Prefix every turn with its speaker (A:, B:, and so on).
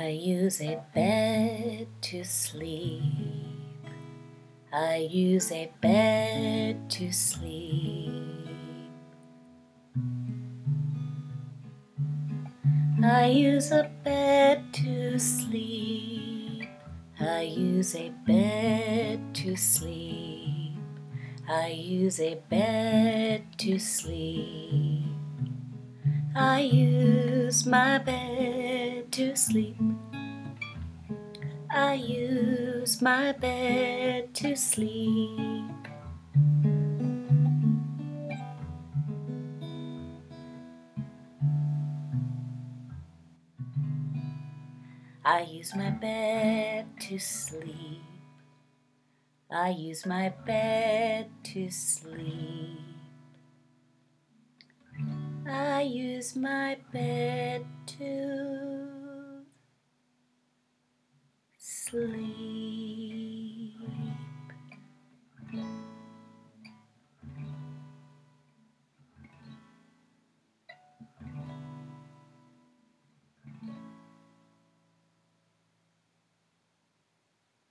A: I use a bed to sleep. I use a bed to sleep. I use a bed to sleep. I use a bed to sleep. I use a bed to sleep. I use my bed to sleep. I use my bed to sleep. I use my bed to sleep. I use my bed to sleep. I use my bed to sleep.